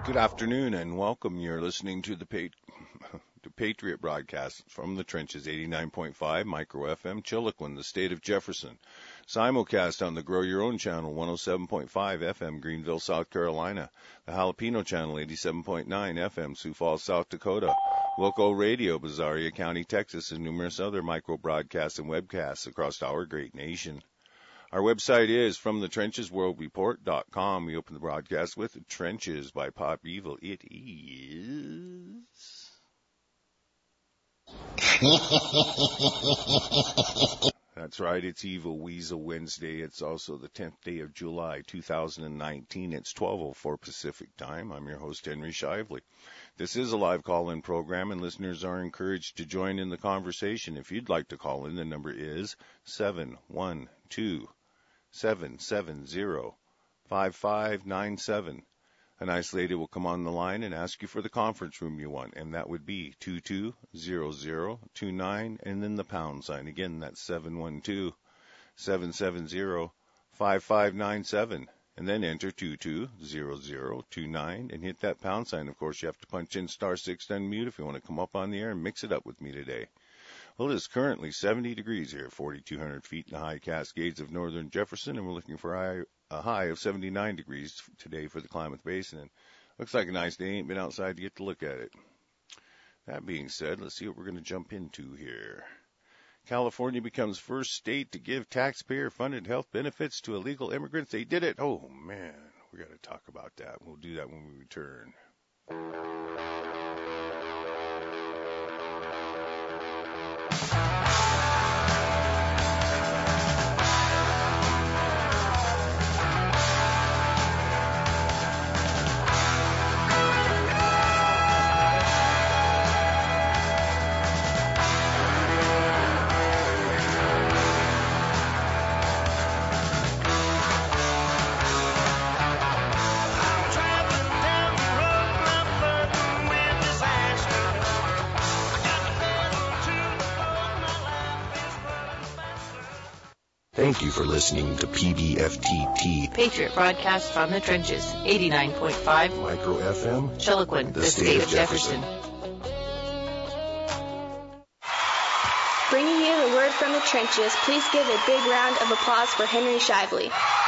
Good afternoon and welcome. You're listening to the Patriot broadcast from the trenches, 89.5 micro FM, Chiloquin, the state of Jefferson. Simulcast on the Grow Your Own channel, 107.5 FM, Greenville, South Carolina. The Jalapeno channel, 87.9 FM, Sioux Falls, South Dakota. Local radio, Bazaria County, Texas, and numerous other micro broadcasts and webcasts across our great nation. Our website is FromTheTrenchesWorldReport.com. We open the broadcast with Trenches by Pop Evil. It is... That's right, it's Evil Weasel Wednesday. It's also the 10th day of July, 2019. It's 12:04 Pacific Time. I'm your host, Henry Shively. This is a live call-in program, and listeners are encouraged to join in the conversation. If you'd like to call in, the number is 712-770-5597. A nice lady will come on the line and ask you for the conference room you want, and that would be 220029 and then the pound sign. Again, that's 712-770-5597, and then enter 220029 and hit that pound sign. Of course, you have to punch in *6 to unmute if you want to come up on the air and mix it up with me today. Well, it is currently 70 degrees here, 4,200 feet in the high Cascades of northern Jefferson, and we're looking for a high of 79 degrees today for the Klamath Basin. And looks like a nice day. Ain't been outside to get to look at it. That being said, let's see what we're going to jump into here. California becomes first state to give taxpayer-funded health benefits to illegal immigrants. They did it. Oh, man, we got to talk about that. We'll do that when we return. Thank you for listening to PBFTT, Patriot broadcast from the trenches, 89.5 Micro FM, Chiloquin, the state of Jefferson. Bringing you the word from the trenches, please give a big round of applause for Henry Shively.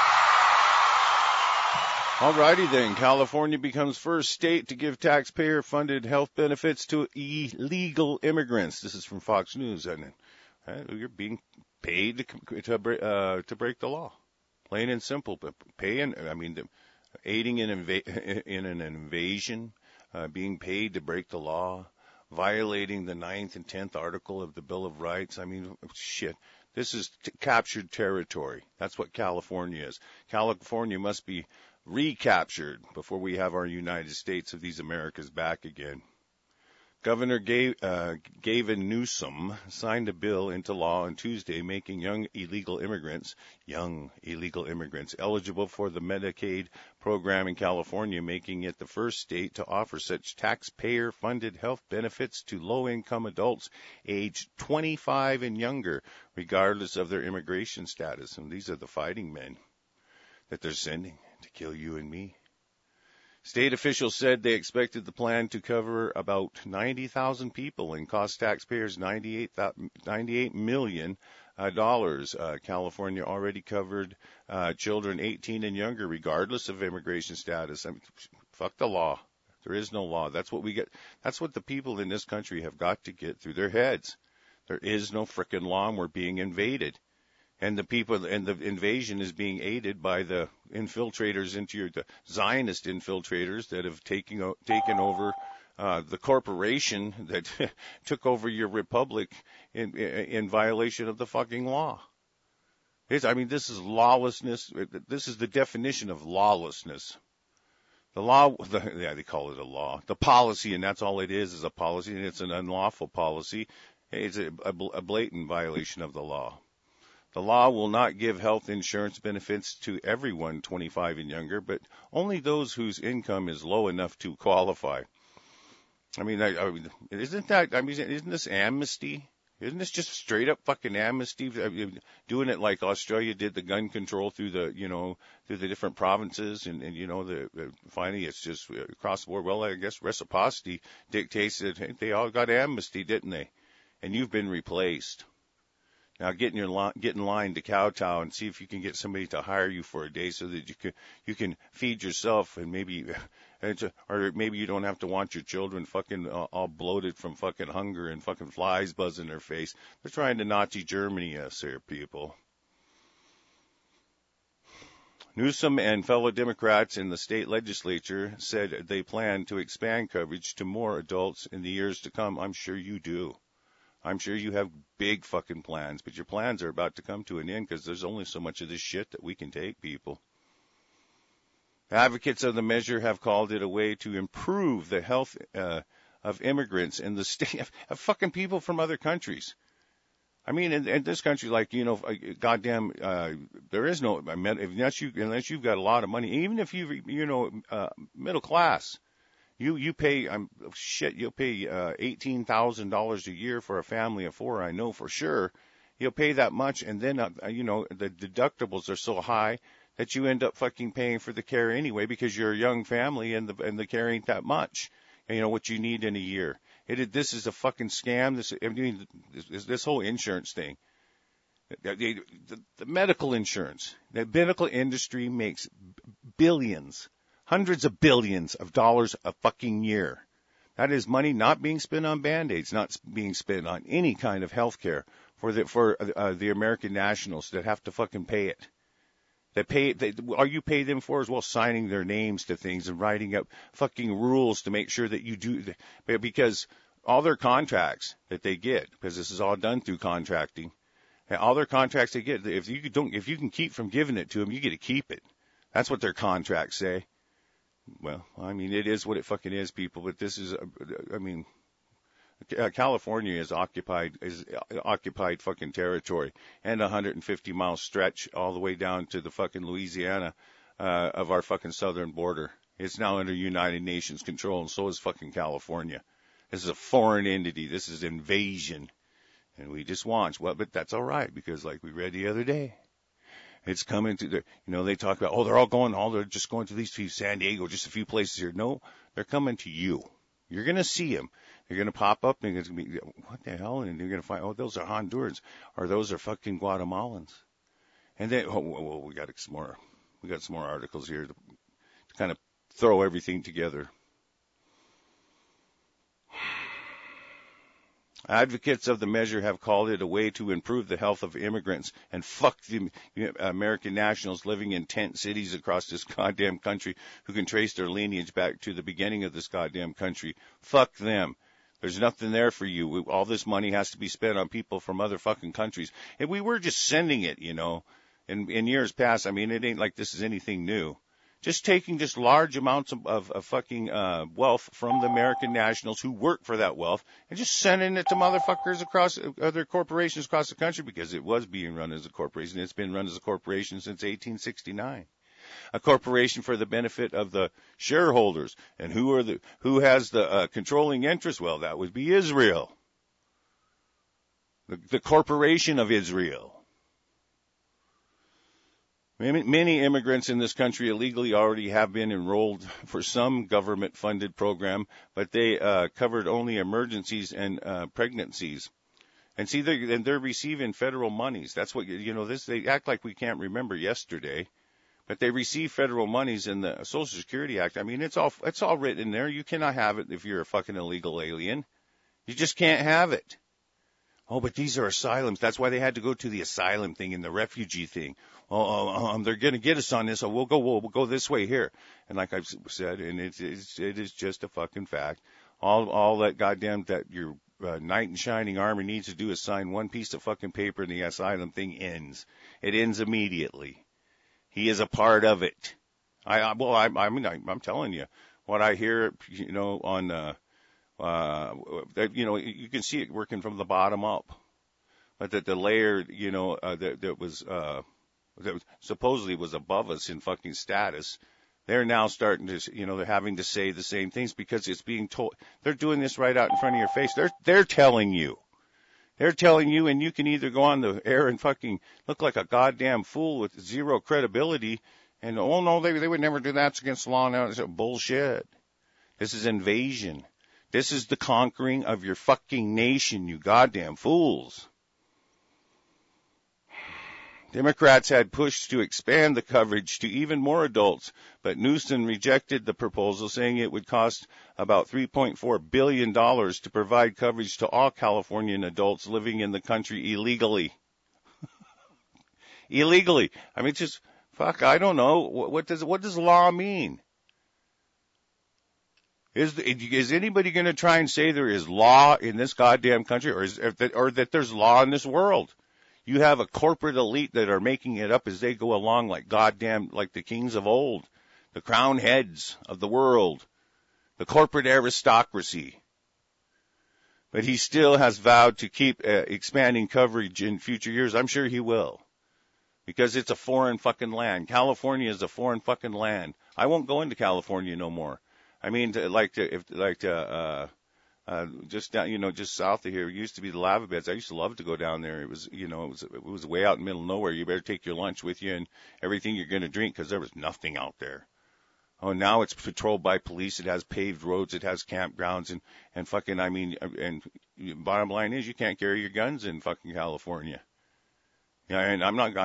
Alrighty then, California becomes first state to give taxpayer-funded health benefits to illegal immigrants. This is from Fox News, isn't it? You're being paid to break the law, plain and simple. But aiding in an invasion, being paid to break the law, violating the 9th and 10th article of the Bill of Rights. I mean, shit. This is captured territory. That's what California is. California must be recaptured before we have our United States of these Americas back again. Governor Gavin Newsom signed a bill into law on Tuesday making young illegal immigrants eligible for the Medicaid program in California, making it the first state to offer such taxpayer-funded health benefits to low-income adults aged 25 and younger, regardless of their immigration status. And these are the fighting men that they're sending to kill you and me. State officials said they expected the plan to cover about 90,000 people and cost taxpayers $98 million. California already covered children 18 and younger, regardless of immigration status. I mean, fuck the law. There is no law. That's what we get. That's what the people in this country have got to get through their heads. There is no frickin' law, and we're being invaded. And the people, and the invasion is being aided by the infiltrators the Zionist infiltrators that have taken over the corporation that took over your republic in violation of the fucking law. This is lawlessness. This is the definition of lawlessness. The law, they call it a law. The policy, and that's all it is a policy, and it's an unlawful policy. It's a blatant violation of the law. The law will not give health insurance benefits to everyone 25 and younger, but only those whose income is low enough to qualify. Isn't this amnesty? Isn't this just straight up fucking amnesty? Doing it like Australia did the gun control through through the different provinces, and finally it's just across the board. Well, I guess reciprocity dictates that they all got amnesty, didn't they? And you've been replaced. Now get in line to kowtow and see if you can get somebody to hire you for a day so that you can feed yourself, and maybe you don't have to want your children fucking all bloated from fucking hunger and fucking flies buzzing their face. They're trying to Nazi Germany us here, people. Newsom and fellow Democrats in the state legislature said they plan to expand coverage to more adults in the years to come. I'm sure you do. I'm sure you have big fucking plans, but your plans are about to come to an end because there's only so much of this shit that we can take, people. Advocates of the measure have called it a way to improve the health of immigrants in the state of fucking people from other countries. I mean, in this country, goddamn, there is no, unless you've got a lot of money, even if middle class. You pay, you'll pay $18,000 a year for a family of four, I know for sure. You'll pay that much, and then, the deductibles are so high that you end up fucking paying for the care anyway because you're a young family and the care ain't that much. And what you need in a year. This is a fucking scam. This whole insurance thing. The medical insurance, the medical industry makes billions. Hundreds of billions of dollars a fucking year. That is money not being spent on Band-Aids, not being spent on any kind of health care for the American nationals that have to fucking pay it. All you pay them for is, signing their names to things and writing up fucking rules to make sure that you do, because all their contracts that they get, because this is all done through contracting, and all their contracts they get, if you can keep from giving it to them, you get to keep it. That's what their contracts say. Well, I mean, it is what it fucking is, people, but this is, California is occupied fucking territory, and a 150-mile stretch all the way down to the fucking Louisiana, of our fucking southern border. It's now under United Nations control, and so is fucking California. This is a foreign entity. This is invasion. And we just watch. Well, but that's all right, because like we read the other day, it's coming to they talk about, they're just going to these few, San Diego, just a few places here. No, they're coming to you. You're going to see them. They're going to pop up and it's going to be, what the hell? And you're going to find, those are Hondurans, or those are fucking Guatemalans. And then, we got some more articles here to kind of throw everything together. Advocates of the measure have called it a way to improve the health of immigrants and fuck the American nationals living in tent cities across this goddamn country who can trace their lineage back to the beginning of this goddamn country. Fuck them. There's nothing there for you. All this money has to be spent on people from other fucking countries. And we were just sending it, in years past. I mean, it ain't like this is anything new. Just taking just large amounts of fucking wealth from the American nationals who work for that wealth and just sending it to motherfuckers across other corporations across the country, because it was being run as a corporation. It's been run as a corporation since 1869. A corporation for the benefit of the shareholders. And who has the controlling interest? Well, that would be Israel. The corporation of Israel. Many immigrants in this country illegally already have been enrolled for some government-funded program, but they covered only emergencies and pregnancies. And see, they're receiving federal monies. That's what they act like we can't remember yesterday, but they receive federal monies in the Social Security Act. I mean, it's all written in there. You cannot have it if you're a fucking illegal alien. You just can't have it. Oh, but these are asylums. That's why they had to go to the asylum thing and the refugee thing. They're going to get us on this, so we'll go this way here. And like I've said, and it is just a fucking fact. All that goddamn that your knight in shining armor needs to do is sign one piece of fucking paper, and the asylum thing ends. It ends immediately. He is a part of it. I'm telling you what I hear, on. You can see it working from the bottom up, but that the layer, that supposedly was above us in fucking status, they're now starting to, they're having to say the same things because it's being told. They're doing this right out in front of your face. They're telling you. They're telling you, and you can either go on the air and fucking look like a goddamn fool with zero credibility, and oh no, they would never do that. It's against the law. Now it's bullshit. This is invasion. This is the conquering of your fucking nation, you goddamn fools. Democrats had pushed to expand the coverage to even more adults, but Newsom rejected the proposal, saying it would cost about $3.4 billion to provide coverage to all Californian adults living in the country illegally. Illegally. I mean, just, fuck, I don't know. What does law mean? Is anybody going to try and say there is law in this goddamn country, or that there's law in this world? You have a corporate elite that are making it up as they go along like the kings of old, the crown heads of the world, the corporate aristocracy. But he still has vowed to keep expanding coverage in future years. I'm sure he will, because it's a foreign fucking land. California is a foreign fucking land. I won't go into California no more. I mean, just down, just south of here, it used to be the lava beds. I used to love to go down there. It was, it was way out in the middle of nowhere. You better take your lunch with you and everything you're going to drink, because there was nothing out there. Oh, now it's patrolled by police. It has paved roads. It has campgrounds and fucking, and bottom line is you can't carry your guns in fucking California. Yeah, and I'm not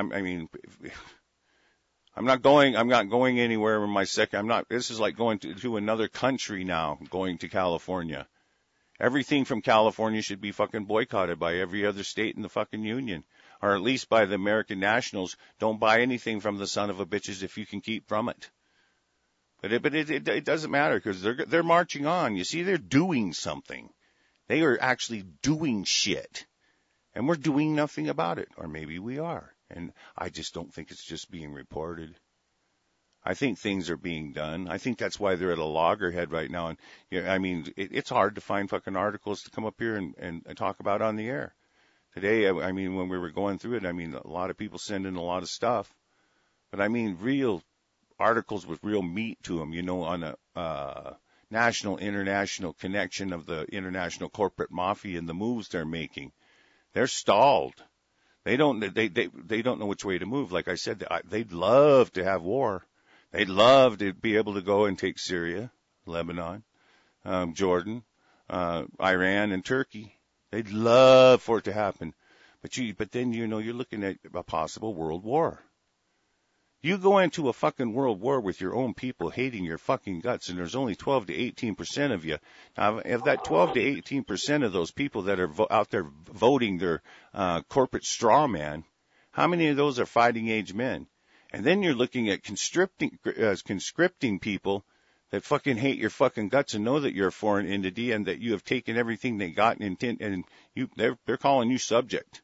going anywhere in my second. This is like going to another country now, going to California. Everything from California should be fucking boycotted by every other state in the fucking union, or at least by the American nationals. Don't buy anything from the son of a bitches if you can keep from it. But it doesn't matter, because they're marching on. You see, they're doing something. They are actually doing shit, and we're doing nothing about it, or maybe we are. And I just don't think it's just being reported. I think things are being done. I think that's why they're at a loggerhead right now. And it's hard to find fucking articles to come up here and talk about on the air. Today, when we were going through it, a lot of people send in a lot of stuff. But real articles with real meat to them, on a national, international connection of the international corporate mafia and the moves they're making. They're stalled. They don't know which way to move. Like I said, they'd love to have war. They'd love to be able to go and take Syria, Lebanon, Jordan, Iran, and Turkey. They'd love for it to happen. But then, you're looking at a possible world war. You go into a fucking world war with your own people hating your fucking guts, and there's only 12 to 18% of you. Now, if that 12 to 18% of those people that are out there voting their corporate straw man, how many of those are fighting age men? And then you're looking at conscripting people that fucking hate your fucking guts and know that you're a foreign entity and that you have taken everything they got and they're calling you subject.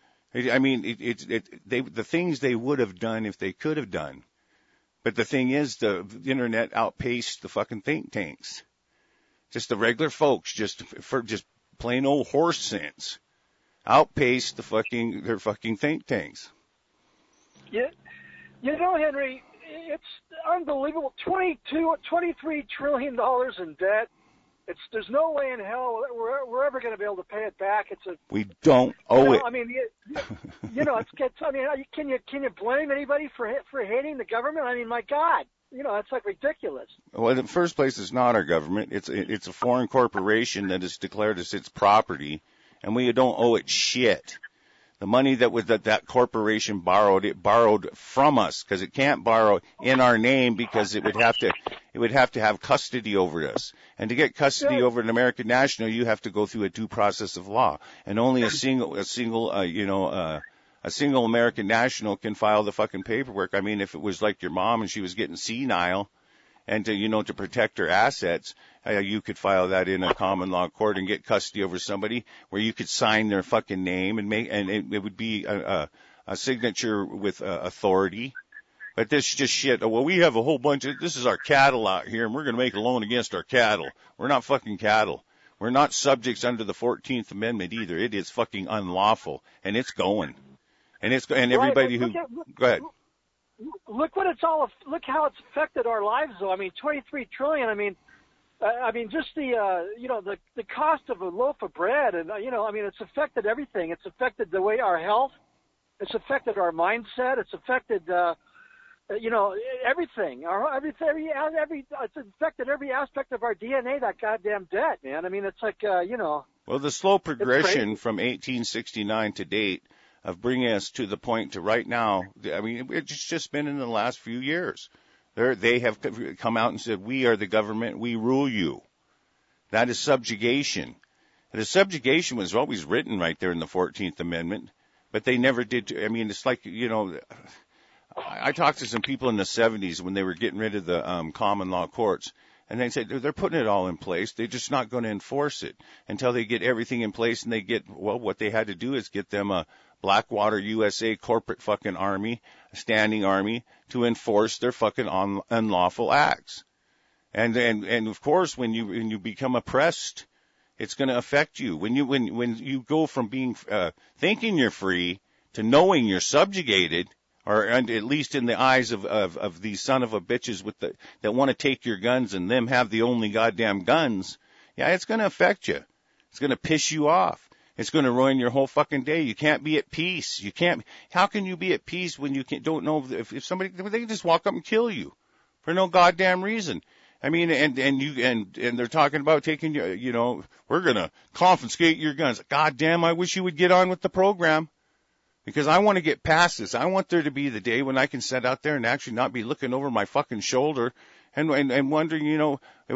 The things they would have done if they could have done. But the thing is, the internet outpaced the fucking think tanks. Just the regular folks, just plain old horse sense, outpaced their fucking think tanks. Yeah. Henry, it's unbelievable. $23 trillion in debt. There's no way in hell we're ever going to be able to pay it back. We don't owe it. Can you blame anybody for hating the government? My God, it's like ridiculous. Well, in the first place, it's not our government. It's a foreign corporation that is declared as its property, and we don't owe it shit. The money that corporation borrowed, it borrowed from us, because it can't borrow in our name, because it would have to have custody over us. And to get custody over an American national, you have to go through a due process of law. And only a single American national can file the fucking paperwork. If it was like your mom and she was getting senile, and to protect her assets, you could file that in a common law court and get custody over somebody where you could sign their fucking name and it would be a signature with authority. But this is just shit. Well, we have a whole bunch of, this is our cattle out here, and we're going to make a loan against our cattle. We're not fucking cattle. We're not subjects under the 14th Amendment either. It is fucking unlawful, and it's going. And everybody who, go ahead. Look how it's affected our lives, though. 23 trillion. I mean, just the cost of a loaf of bread, and it's affected everything. It's affected the way our health. It's affected our mindset. It's affected, everything. It's affected every aspect of our DNA. That goddamn debt, man. I mean, it's like, Well, the slow progression from 1869 to date of bringing us to the point to right now. I mean, it's just been in the last few years. They have come out and said, we are the government, we rule you. That is subjugation. And the subjugation was always written right there in the 14th Amendment, but they never did. I mean, it's like, I talked to some people in the 70s when they were getting rid of the common law courts, and they said they're putting it all in place. They're just not going to enforce it until they get everything in place, and they get, well, what they had to do is get them a Blackwater USA corporate fucking army, a standing army, to enforce their fucking unlawful acts. And of course, when you become oppressed, it's going to affect you. When you go from being thinking you're free to knowing you're subjugated, or at least in the eyes of these son of a bitches that want to take your guns and them have the only goddamn guns, yeah, it's going to affect you. It's going to piss you off. It's going to ruin your whole fucking day. You can't be at peace. How can you be at peace when you don't know if somebody, they can just walk up and kill you for no goddamn reason. I mean, and they're talking about taking your, we're going to confiscate your guns. God damn, I wish you would get on with the program, because I want to get past this. I want there to be the day when I can sit out there and actually not be looking over my fucking shoulder and wondering,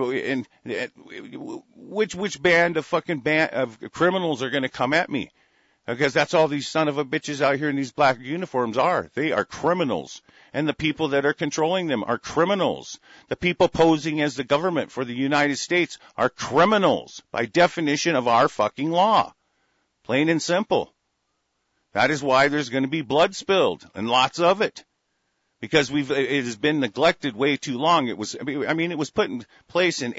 which band of criminals are going to come at me. Because that's all these son of a bitches out here in these black uniforms are. They are criminals. And the people that are controlling them are criminals. The people posing as the government for the United States are criminals by definition of our fucking law. Plain and simple. That is why there's going to be blood spilled, and lots of it. Because it has been neglected way too long. It was put in place in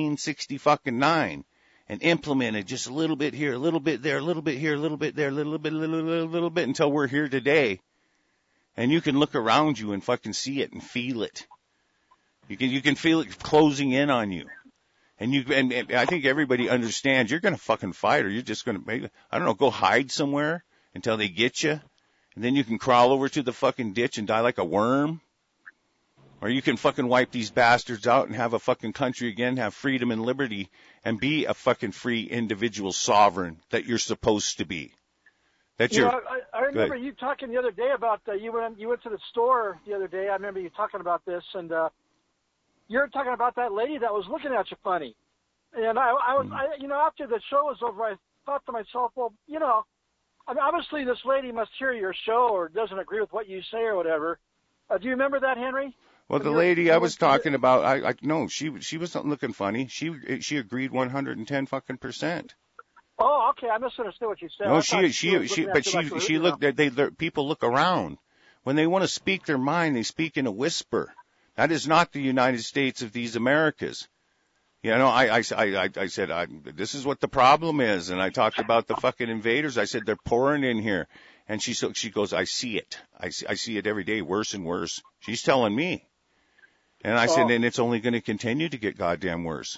1869. And implemented just a little bit here, a little bit there, a little bit here, a little bit there, a little bit until we're here today. And you can look around you and fucking see it and feel it. You can feel it closing in on you. And I think everybody understands you're going to fucking fight, or you're just going to, go hide somewhere until they get you. And then you can crawl over to the fucking ditch and die like a worm. Or you can fucking wipe these bastards out and have a fucking country again, have freedom and liberty, and be a fucking free individual sovereign that you're supposed to be. I remember you talking the other day about you went to the store the other day. I remember you talking about this, and you're talking about that lady that was looking at you funny. And I was after the show was over, I thought to myself, well, obviously this lady must hear your show or doesn't agree with what you say or whatever. Do you remember that, Henry? Well, the lady I was talking about, no, she wasn't looking funny. She agreed 110 fucking %. Oh, okay. I misunderstood what you said. No, she looked at, people look around. When they want to speak their mind, they speak in a whisper. That is not the United States of these Americas. I said, this is what the problem is. And I talked about the fucking invaders. I said, they're pouring in here. And she goes, I see it. I see it every day, worse and worse. She's telling me. And I said, and it's only going to continue to get goddamn worse.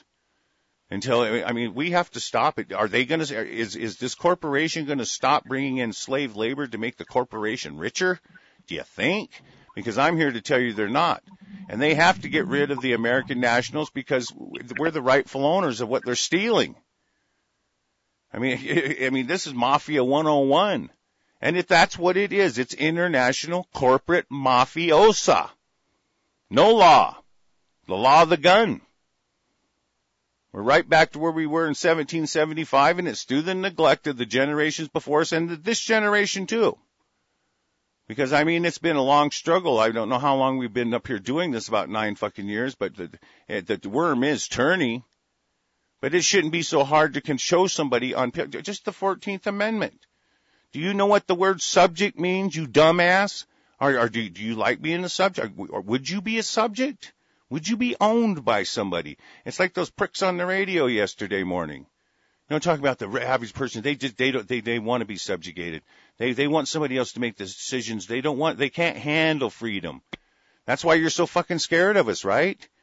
We have to stop it. Are they going to, is this corporation going to stop bringing in slave labor to make the corporation richer? Do you think? Because I'm here to tell you they're not. And they have to get rid of the American nationals because we're the rightful owners of what they're stealing. This is Mafia 101. And if that's what it is, it's international corporate mafiosa. No law. The law of the gun. We're right back to where we were in 1775, and it's through the neglect of the generations before us and this generation too. Because, it's been a long struggle. I don't know how long we've been up here doing this, about 9 fucking years, but the worm is turning. But it shouldn't be so hard to show somebody on just the 14th Amendment. Do you know what the word subject means, you dumbass? Or do you like being a subject? Or would you be a subject? Would you be owned by somebody? It's like those pricks on the radio yesterday morning. Talking about the average person. They want to be subjugated. They want somebody else to make the decisions. They can't handle freedom. That's why you're so fucking scared of us, right?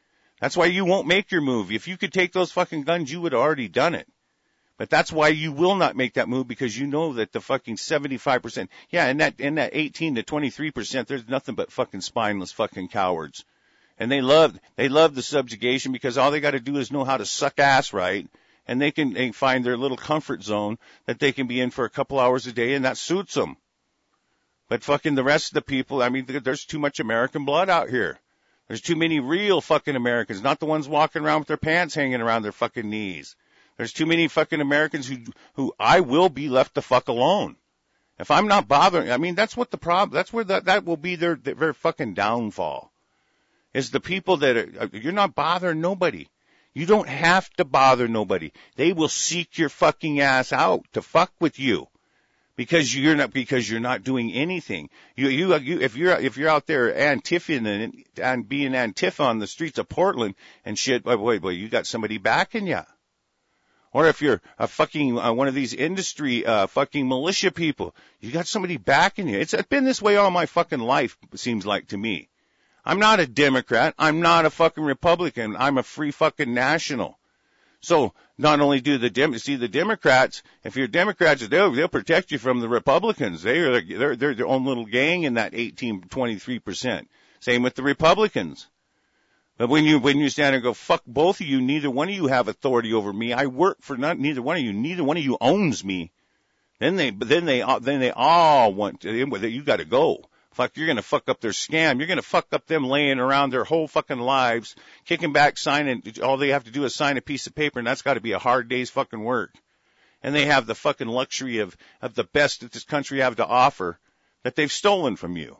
That's why you won't make your move. If you could take those fucking guns, you would have already done it. But that's why you will not make that move, because you know that the fucking 75%, in that 18 to 23%, there's nothing but fucking spineless fucking cowards. And they love the subjugation, because all they got to do is know how to suck ass right, and they find their little comfort zone that they can be in for a couple hours a day, and that suits them. But fucking the rest of the people, I mean, there's too much American blood out here. There's too many real fucking Americans, not the ones walking around with their pants hanging around their fucking knees. There's too many fucking Americans who I will be left the fuck alone. If I'm not bothering, I mean, that's what the problem, that's where that will be their fucking downfall. Is the people that you're not bothering nobody. You don't have to bother nobody. They will seek your fucking ass out to fuck with you. Because you're not doing anything. If you're out there Antifa and being Antifa on the streets of Portland and shit, wait, you got somebody backing you. Or if you're a fucking one of these industry fucking militia people, you got somebody backing you. It's been this way all my fucking life, it seems like to me. I'm not a Democrat. I'm not a fucking Republican. I'm a free fucking national. So not only do the Democrats, if you're Democrats, they'll protect you from the Republicans. They're their own little gang in that 18-23%. Same with the Republicans. But when you stand and go, fuck both of you, neither one of you have authority over me. I work for neither one of you. Neither one of you owns me. Then they all want to, you got to go. Fuck, you're going to fuck up their scam. You're going to fuck up them laying around their whole fucking lives, kicking back, signing. All they have to do is sign a piece of paper, and that's got to be a hard day's fucking work. And they have the fucking luxury of the best that this country have to offer that they've stolen from you.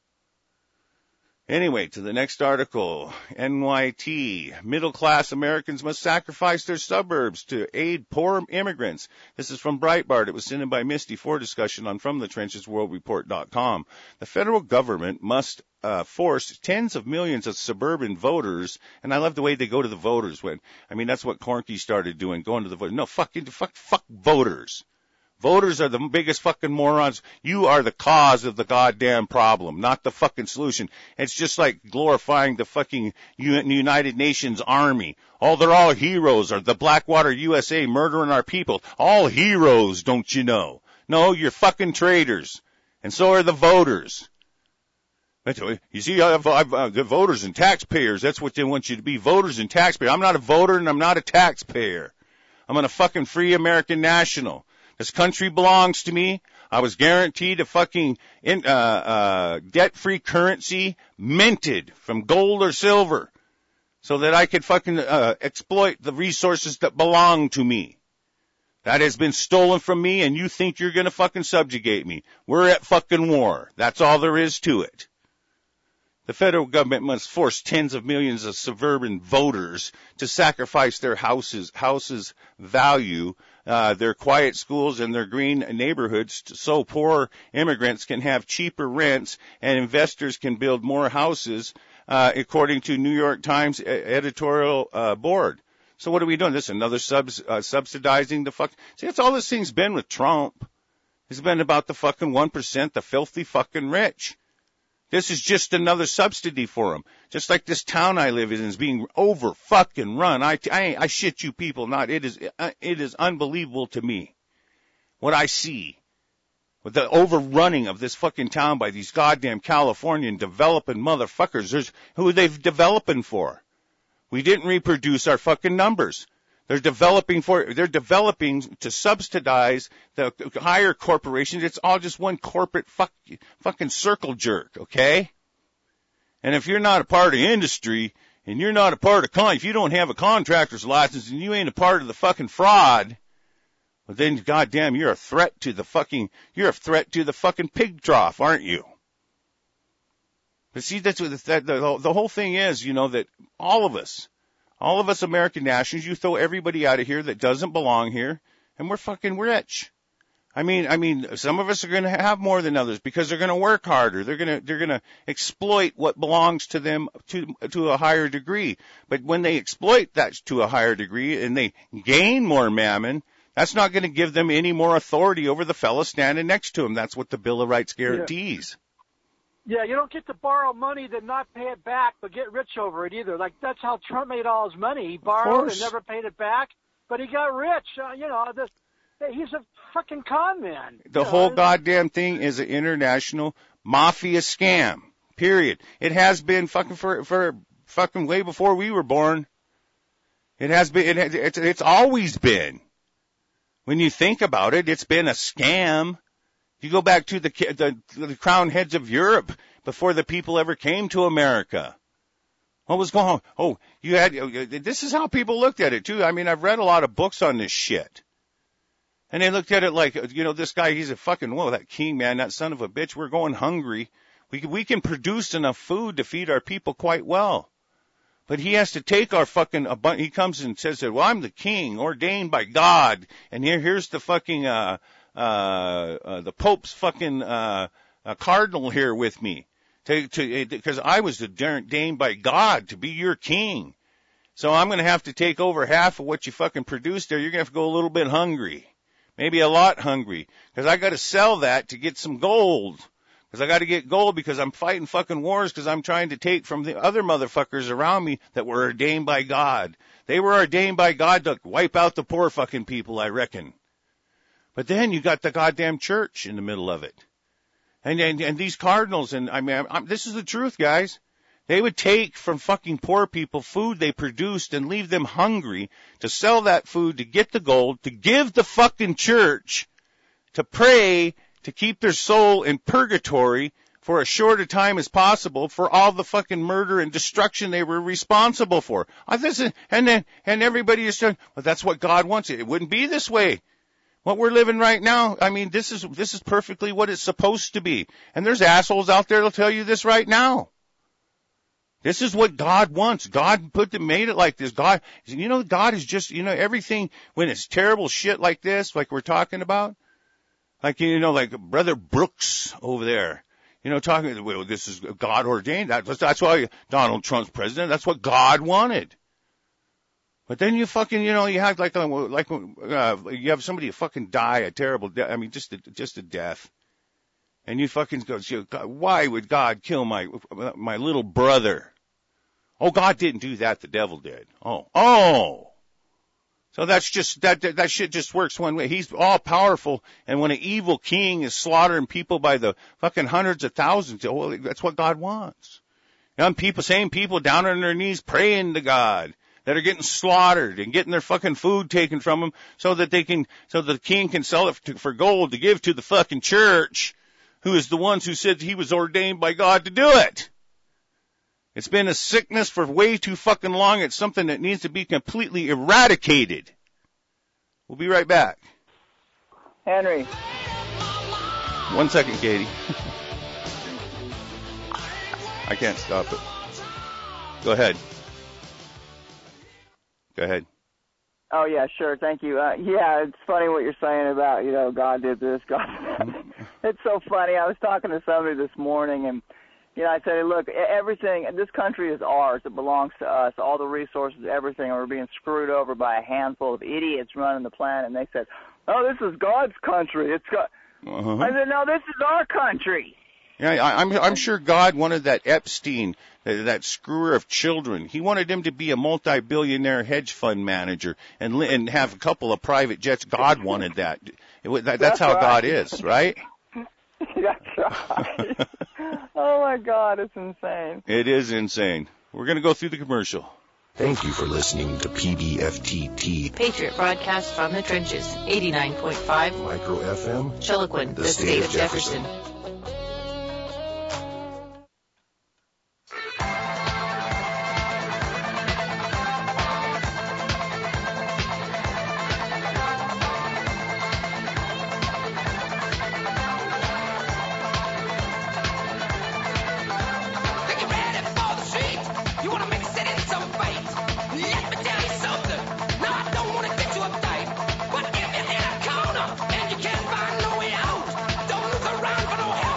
Anyway, to the next article. NYT. Middle-class Americans must sacrifice their suburbs to aid poor immigrants. This is from Breitbart. It was sent in by Misty for discussion on FromTheTrenchesWorldReport.com. The federal government must force tens of millions of suburban voters, and I love the way they go to the voters that's what Corky started doing, going to the voters. No, fuck voters. Voters are the biggest fucking morons. You are the cause of the goddamn problem, not the fucking solution. It's just like glorifying the fucking United Nations Army. Oh, they're all heroes, or the Blackwater USA murdering our people. All heroes, don't you know? No, you're fucking traitors. And so are the voters. You see, the voters and taxpayers, that's what they want you to be, voters and taxpayers. I'm not a voter and I'm not a taxpayer. I'm a fucking free American national. This country belongs to me. I was guaranteed a fucking debt-free currency minted from gold or silver so that I could fucking exploit the resources that belong to me. That has been stolen from me, and you think you're going to fucking subjugate me. We're at fucking war. That's all there is to it. The federal government must force tens of millions of suburban voters to sacrifice their houses' value, their quiet schools and their green neighborhoods so poor immigrants can have cheaper rents and investors can build more houses, according to New York Times editorial board. So what are we doing? This is another subsidizing the fuck. See, that's all this thing's been with Trump. It's been about the fucking 1%, the filthy fucking rich. This is just another subsidy for them. Just like this town I live in is being over fucking run. I shit you people not. It is unbelievable to me what I see with the overrunning of this fucking town by these goddamn Californian developing motherfuckers. Who are they developing for? We didn't reproduce our fucking numbers. They're developing to subsidize the higher corporations. It's all just one corporate fucking circle jerk, okay? And if you're not a part of the industry, and you're not a part of if you don't have a contractor's license and you ain't a part of the fucking fraud, well then goddamn you're a threat to the fucking pig trough, aren't you? But see, that's what the whole thing is, that all of us American nationals, you throw everybody out of here that doesn't belong here, and we're fucking rich. I mean, some of us are going to have more than others because they're going to work harder. They're going to exploit what belongs to them to a higher degree. But when they exploit that to a higher degree and they gain more mammon, that's not going to give them any more authority over the fellow standing next to them. That's what the Bill of Rights guarantees. Yeah, you don't get to borrow money, then not pay it back, but get rich over it either. Like, that's how Trump made all his money. He borrowed and never paid it back, but he got rich. He's a fucking con man. The whole goddamn thing is an international mafia scam. Period. It has been fucking for fucking way before we were born. It has been. It's always been. When you think about it, it's been a scam. You go back to the crown heads of Europe before the people ever came to America. What was going on? Oh, this is how people looked at it too. I mean, I've read a lot of books on this shit. And they looked at it like, this guy, he's a fucking, that king, man, that son of a bitch, we're going hungry. We can produce enough food to feed our people quite well. But he has to take our fucking, he comes and says that, well, I'm the king ordained by God. And here's the fucking, the Pope's fucking, cardinal here with me. Because I was ordained by God to be your king. So I'm going to have to take over half of what you fucking produced there. You're going to have to go a little bit hungry. Maybe a lot hungry. Because I got to sell that to get some gold. Because I got to get gold because I'm fighting fucking wars because I'm trying to take from the other motherfuckers around me that were ordained by God. They were ordained by God to wipe out the poor fucking people, I reckon. But then you got the goddamn church in the middle of it. And these cardinals, and I mean, this is the truth, guys. They would take from fucking poor people food they produced and leave them hungry to sell that food to get the gold, to give the fucking church, to pray, to keep their soul in purgatory for as short a time as possible for all the fucking murder and destruction they were responsible for. And everybody is saying, well, that's what God wants. It wouldn't be this way. What we're living right now, I mean, this is perfectly what it's supposed to be. And there's assholes out there that'll tell you this right now. This is what God wants. God made it like this. God is just, everything when it's terrible shit like this, like we're talking about, like, like Brother Brooks over there, talking, well, this is God ordained. That's why Donald Trump's president. That's what God wanted. But then you fucking, you have you have somebody fucking die a terrible death. I mean, just a death. And you fucking go, why would God kill my little brother? Oh, God didn't do that. The devil did. Oh. So that's just, that shit just works one way. He's all powerful. And when an evil king is slaughtering people by the fucking hundreds of thousands, well, that's what God wants. Same people down on their knees praying to God that are getting slaughtered and getting their fucking food taken from them so that the king can sell it for gold to give to the fucking church, who is the ones who said he was ordained by God to do it. It's been a sickness for way too fucking long. It's something that needs to be completely eradicated. We'll be right back. Henry. 1 second, Katie. I can't stop it. Go ahead. Oh, yeah, sure. Thank you. Yeah, it's funny what you're saying about, God did this, God did that. It's so funny. I was talking to somebody this morning, and, I said, look, everything, this country is ours. It belongs to us. All the resources, everything, and we're being screwed over by a handful of idiots running the planet. And they said, oh, this is God's country. It's God. Uh-huh. I said, no, this is our country. Yeah, I'm sure God wanted that Epstein, that screwer of children. He wanted him to be a multi-billionaire hedge fund manager and have a couple of private jets. God wanted that. That's how right. God is, right? That's right. Oh my God, it's insane. It is insane. We're going to go through the commercial. Thank you for listening to PBFTT. Patriot broadcast from the trenches, 89.5 Micro FM. Chiloquin, the state of Jefferson. But if you hit a corner and you can't find no way out, don't look around for no help.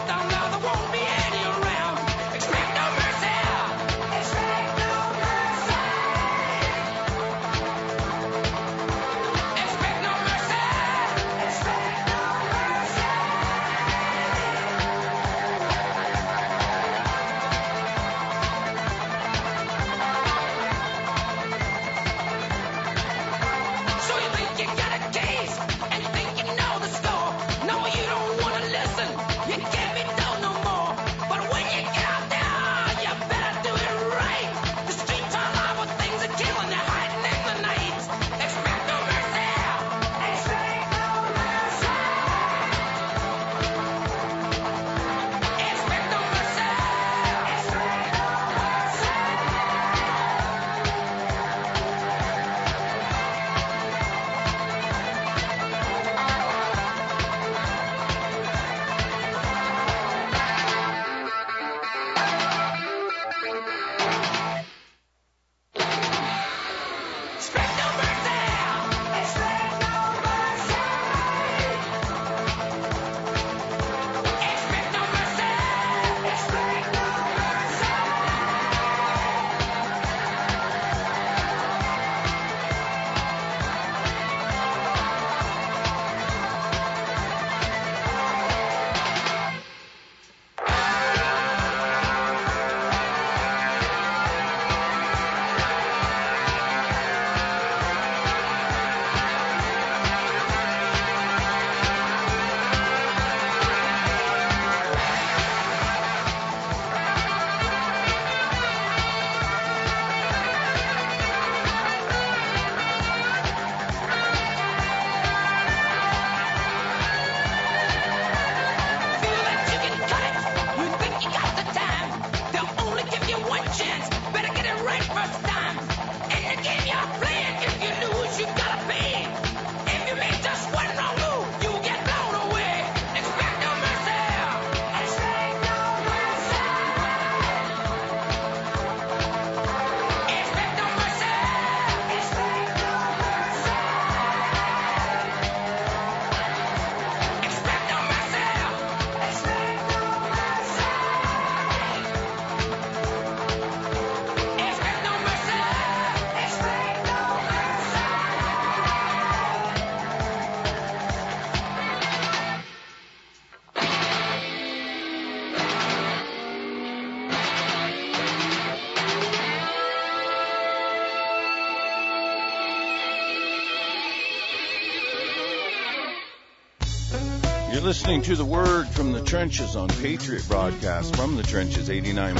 You're listening to The Word from the Trenches on Patriot Broadcast from the Trenches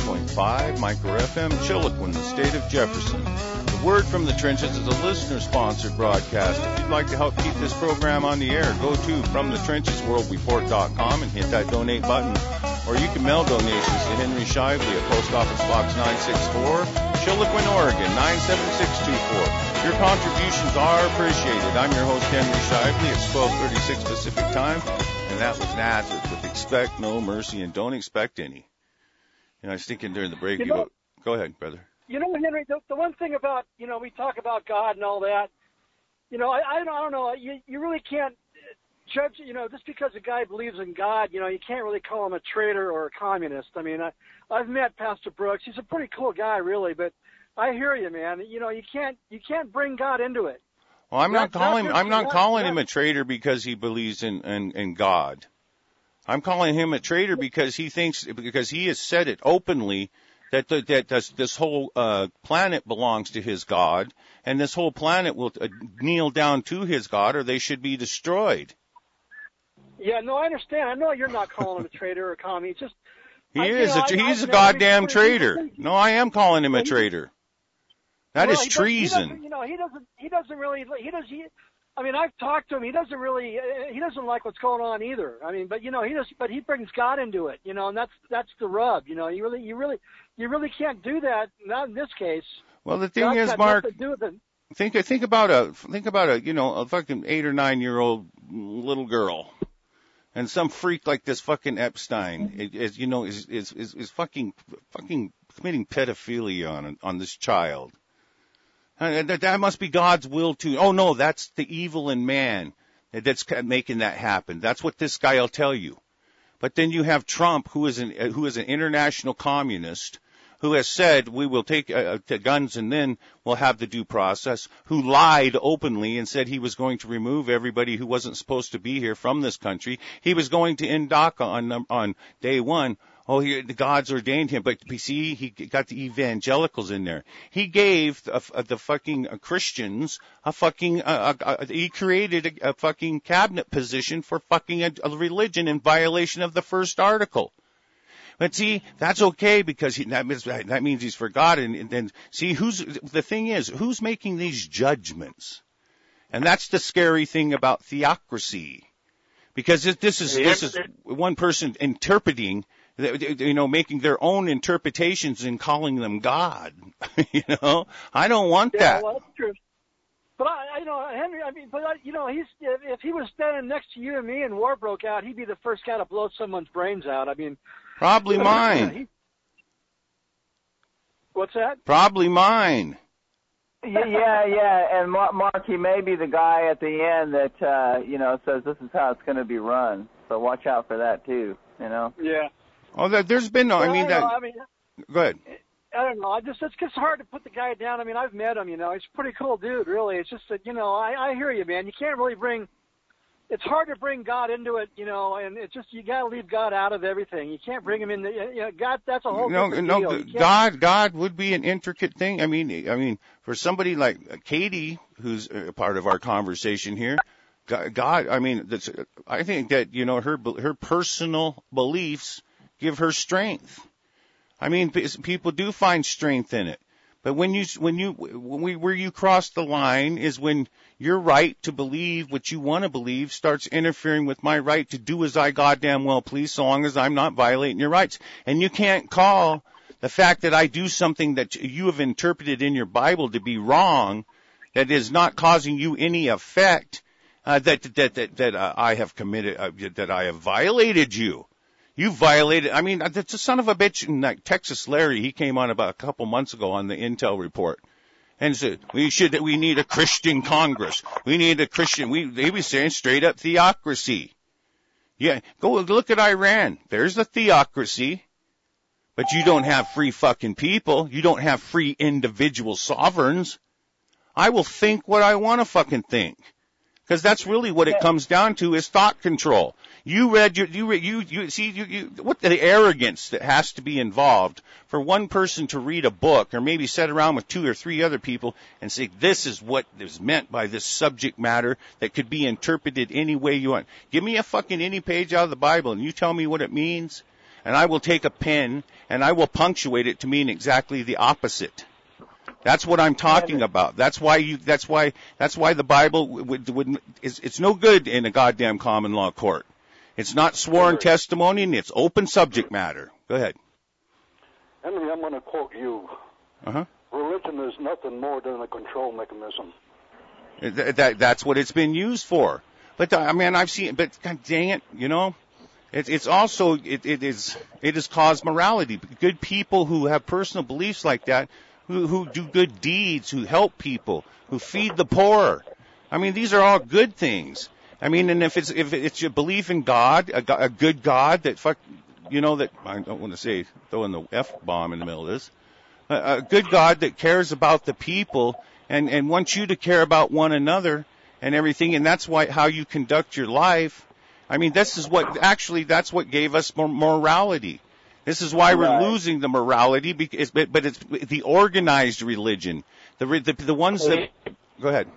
89.5 Micro FM, Chiloquin, the state of Jefferson. The Word from the Trenches is a listener-sponsored broadcast. If you'd like to help keep this program on the air, go to FromTheTrenchesWorldReport.com and hit that donate button. Or you can mail donations to Henry Shively at Post Office Box 964, Chiloquin, Oregon 97624. Your contributions are appreciated. I'm your host, Henry Shively. It's 12:36 Pacific Time, and that was Nazareth with Expect No Mercy and Don't Expect Any. I was thinking during the break, go ahead, brother. Henry, the one thing about, we talk about God and all that, I don't know, you really can't judge, just because a guy believes in God, you can't really call him a traitor or a communist. I mean, I've met Pastor Brooks. He's a pretty cool guy, really, but I hear you, man. You can't bring God into it. Well, I'm not calling him a traitor because he believes in God. I'm calling him a traitor because he has said it openly that this whole planet belongs to his God, and this whole planet will kneel down to his God, or they should be destroyed. Yeah, no, I understand. I know you're not calling him a traitor or a commie. It's just he's a goddamn traitor. No, I am calling him a traitor. That is treason. I mean, I've talked to him. He doesn't like what's going on either. I mean, but he brings God into it, and that's the rub. You really can't do that. Not in this case. Well, the thing is, Mark, think about a fucking 8 or 9 year old little girl, and some freak like this fucking Epstein is fucking committing pedophilia on this child. That must be God's will too. Oh no, that's the evil in man that's making that happen. That's what this guy will tell you. But then you have Trump, who is an international communist, who has said we will take the guns and then we'll have the due process, who lied openly and said he was going to remove everybody who wasn't supposed to be here from this country. He was going to end DACA on day one. the God's ordained him. But see, he got the evangelicals in there. He gave the fucking Christians a fucking, he created a fucking cabinet position for fucking a religion in violation of the first article. But see, that's okay because that means he's for God. And then see, the thing is, who's making these judgments? And that's the scary thing about theocracy. Because this is one person interpreting, making their own interpretations and calling them God. I don't want that. Well, that's true. But Henry, if he was standing next to you and me and war broke out, he'd be the first guy to blow someone's brains out. I mean, probably mine. What's that? Probably mine. Yeah, and Mark, he may be the guy at the end that says this is how it's going to be run. So watch out for that too. Yeah. Oh, there's been no. Go ahead. I don't know. It's just hard to put the guy down. I mean, I've met him. He's a pretty cool dude, really. It's just that I hear you, man. You can't really bring. It's hard to bring God into it, and it's just you got to leave God out of everything. You can't bring him in. God, that's a whole different deal. God would be an intricate thing. I mean, for somebody like Katie, who's a part of our conversation here, God. I mean, I think that her personal beliefs give her strength. I mean, people do find strength in it. But where you cross the line is when your right to believe what you want to believe starts interfering with my right to do as I goddamn well please, so long as I'm not violating your rights. And you can't call the fact that I do something that you have interpreted in your Bible to be wrong, that is not causing you any effect, that I have committed, that I have violated you. You violated. I mean, that's a son of a bitch. In Texas Larry, he came on about a couple months ago on the Intel report and said we need a Christian Congress. We need a Christian. They be saying straight up theocracy. Yeah, go look at Iran. There's a theocracy, but you don't have free fucking people. You don't have free individual sovereigns. I will think what I want to fucking think, because that's really what it comes down to is thought control. You what the arrogance that has to be involved for one person to read a book or maybe sit around with 2 or 3 other people and say, this is what is meant by this subject matter that could be interpreted any way you want. Give me a fucking any page out of the Bible and you tell me what it means, and I will take a pen and I will punctuate it to mean exactly the opposite. That's what I'm talking about. That's why the Bible it's no good in a goddamn common law court. It's not sworn testimony, and it's open subject matter. Go ahead. Henry, I'm going to quote you. Uh-huh. Religion is nothing more than a control mechanism. That's what it's been used for. But I've seen. But God dang it, it's also it has caused morality. Good people who have personal beliefs like that, who do good deeds, who help people, who feed the poor. I mean, these are all good things. I mean, and if it's your belief in God, a good God that that I don't want to say throwing the F-bomb in the middle of this, a good God that cares about the people and wants you to care about one another and everything, and that's how you conduct your life. I mean, that's what gave us morality. This is why we're losing the morality, but it's the organized religion, the ones that. Go ahead.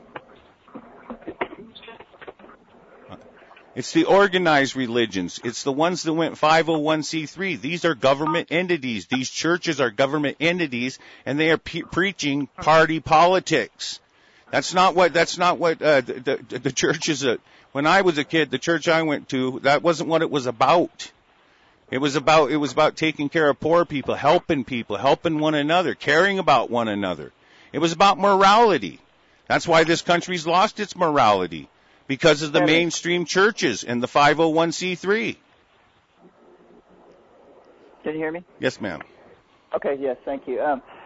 It's the organized religions. It's the ones that went 501c3. These are government entities. These churches are government entities, and they are preaching party politics. That's not what the church is. When I was a kid, the church I went to, that wasn't what it was about. It was about taking care of poor people, helping one another, caring about one another. It was about morality. That's why this country's lost its morality. Because of the mainstream churches and the 501c3. Can you hear me? Yes, ma'am. Okay, yes, thank you.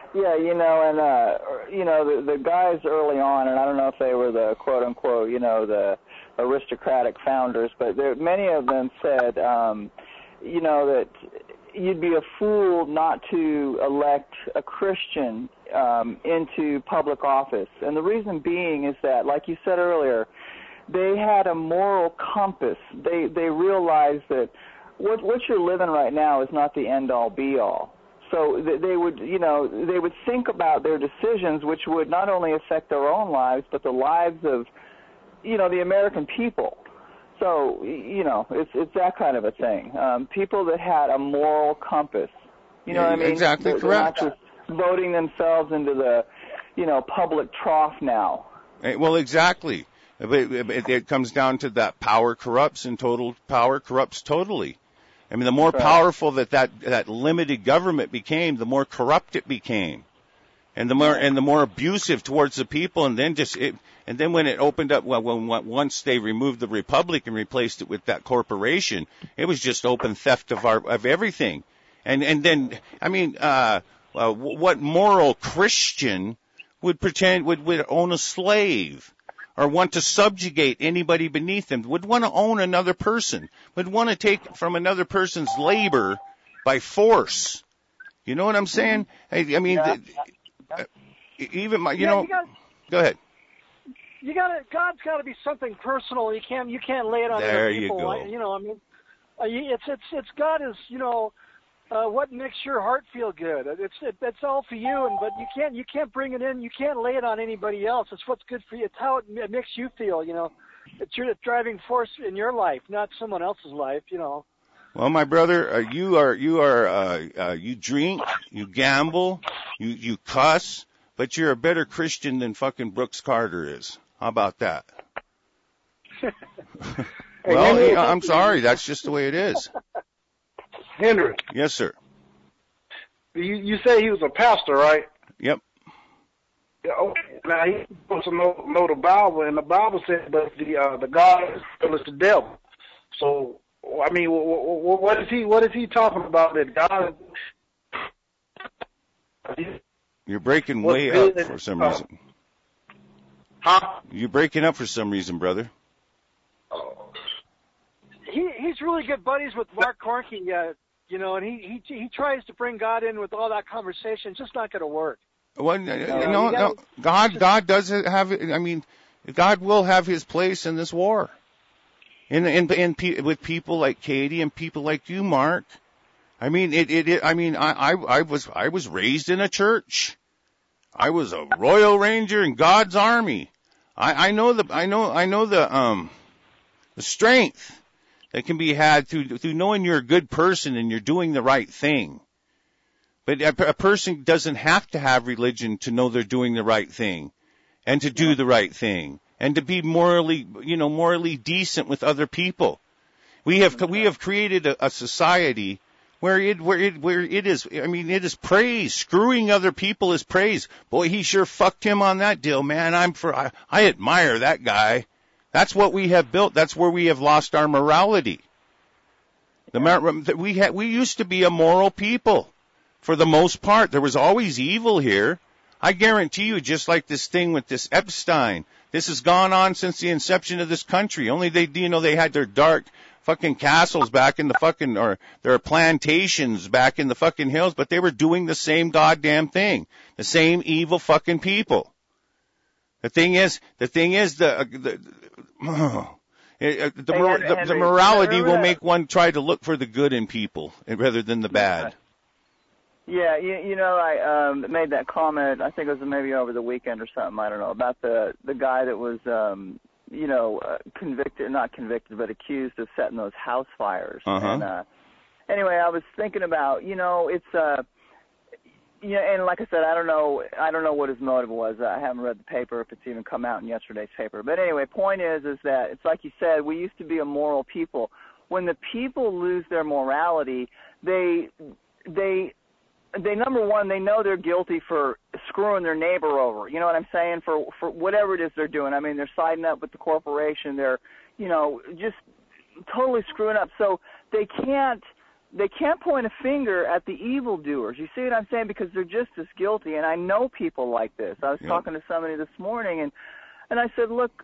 The guys early on, and I don't know if they were the quote-unquote, the aristocratic founders, but many of them said, that you'd be a fool not to elect a Christian into public office. And the reason being is that, like you said earlier, they had a moral compass. They realized that what you're living right now is not the end-all, be-all. So they would, they would think about their decisions, which would not only affect their own lives, but the lives of, the American people. So, it's that kind of a thing. People that had a moral compass. You know what I mean? Exactly correct. They're not just voting themselves into the, public trough now. Well, exactly. It comes down to that power corrupts, and total power corrupts totally. I mean, the more powerful that limited government became, the more corrupt it became, and the more abusive towards the people. And then when it opened up, once they removed the republic and replaced it with that corporation, it was just open theft of everything. And then, I mean, what moral Christian would own a slave? Or want to subjugate anybody beneath them, would want to own another person, would want to take from another person's labor by force. You know what I'm saying? I mean, even go ahead. God's got to be something personal. You can't lay it on other people. There you go. It's God is, what makes your heart feel good. It's all for you, but you can't bring it in. You can't lay it on anybody else. It's what's good for you. It's how it makes you feel. It's your driving force in your life, not someone else's life. Well, my brother, you drink, you gamble, you cuss, but you're a better Christian than fucking Brooks Carter is. How about that? Well, I'm sorry. That's just the way it is. Henry. Yes, sir. You say he was a pastor, right? Yep. Yeah, okay. Now he's supposed to know the Bible, and the Bible says that the God is the devil. So I mean, what is he talking about? That God? You're breaking way up for some reason. Huh? You're breaking up for some reason, brother. He's really good buddies with Mark Corky, and he tries to bring God in with all that conversation. It's just not going to work. Well, no. God does have. I mean, God will have His place in this war, with people like Katie and people like you, Mark. I mean, I was raised in a church. I was a Royal Ranger in God's Army. I know the strength that can be had through knowing you're a good person and you're doing the right thing. But a person doesn't have to have religion to know they're doing the right thing and to do the right thing and to be morally decent with other people. We have created a society where it is praise. Screwing other people is praise. Boy, he sure fucked him on that deal, man. I admire that guy. That's what we have built. That's where we have lost our morality. We used to be a moral people. For the most part, there was always evil here. I guarantee you, just like this thing with this Epstein, this has gone on since the inception of this country. Only they had their dark fucking castles back in the fucking, or their plantations back in the fucking hills, but they were doing the same goddamn thing. The same evil fucking people. The thing is, the morality will make one try to look for the good in people rather than the bad. Yeah, I made that comment, I think it was maybe over the weekend or something, I don't know, about the guy that was, not convicted, but accused of setting those house fires. Uh-huh. And anyway, I was thinking about, it's, and like I said, I don't know what his motive was. I haven't read the paper, if it's even come out in yesterday's paper. But anyway, point is that it's like you said, we used to be a moral people. When the people lose their morality, they number one, they know they're guilty for screwing their neighbor over. You know what I'm saying? For whatever it is they're doing. I mean, they're siding up with the corporation. They're, just totally screwing up. So they can't point a finger at the evildoers. You see what I'm saying? Because they're just as guilty. And I know people like this. I was talking to somebody this morning, and I said, look,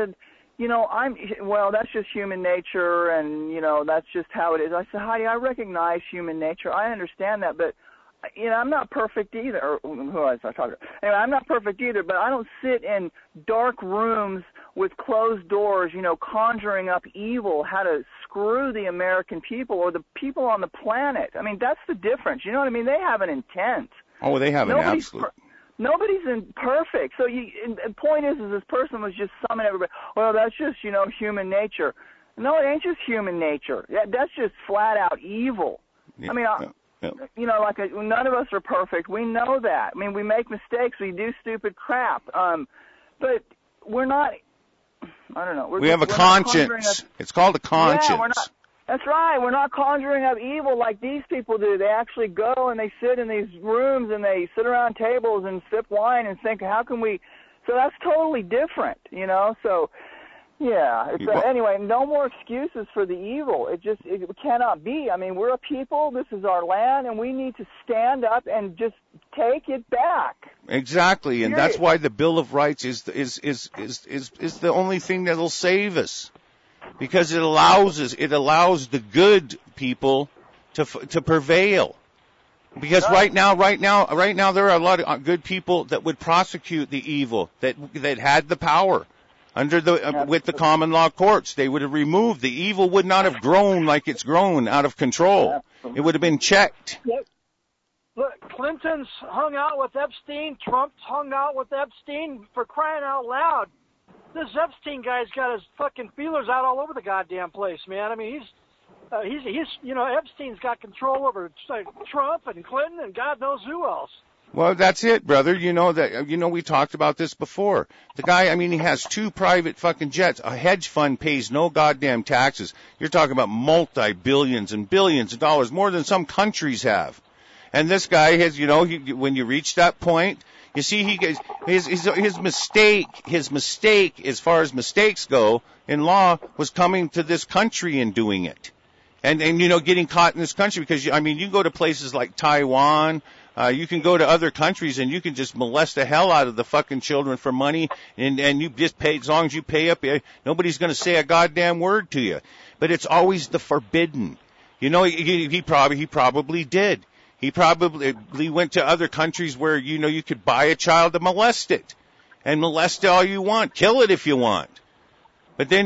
that's just human nature, and, that's just how it is. I said, Heidi, I recognize human nature. I understand that, but I'm not perfect either. Or who was I talking to? Anyway, I'm not perfect either, but I don't sit in dark rooms with closed doors, conjuring up evil, how to screw the American people or the people on the planet. I mean, that's the difference. You know what I mean? They have an intent. Oh, they have an absolute. Nobody's perfect. So the point is this person was just summing everybody. Well, that's just, human nature. No, it ain't just human nature. That's just flat out evil. Yeah. I mean, none of us are perfect. We know that. I mean, we make mistakes. We do stupid crap. But we're not, I don't know. We have a conscience. It's called a conscience. Yeah, that's right. We're not conjuring up evil like these people do. They actually go and they sit in these rooms and they sit around tables and sip wine and think, how can we? So that's totally different, So, yeah. Anyway, no more excuses for the evil. It cannot be. I mean, we're a people. This is our land, and we need to stand up and just take it back. Exactly, and that's why the Bill of Rights is the only thing that'll save us. Because it allows the good people to prevail. Because right now there are a lot of good people that would prosecute the evil that had the power with the common law courts. They would have removed the evil. Would not have grown like it's grown out of control. It would have been checked. Yep. Look, Clinton's hung out with Epstein. Trump's hung out with Epstein. For crying out loud. This Epstein guy's got his fucking feelers out all over the goddamn place, man. I mean, he's Epstein's got control over Trump and Clinton and God knows who else. Well, that's it, brother. We talked about this before. The guy, I mean, he has 2 private fucking jets. A hedge fund pays no goddamn taxes. You're talking about multi-billions and billions of dollars, more than some countries have. And this guy has, when you reach that point, you see, his mistake, as far as mistakes go in law, was coming to this country and doing it, and getting caught in this country because you go to places like Taiwan, you can go to other countries and you can just molest the hell out of the fucking children for money, and you just pay as long as you pay up. Nobody's going to say a goddamn word to you, but it's always the forbidden. He probably did. He probably went to other countries where, you could buy a child to molest it. And molest it all you want. Kill it if you want. But then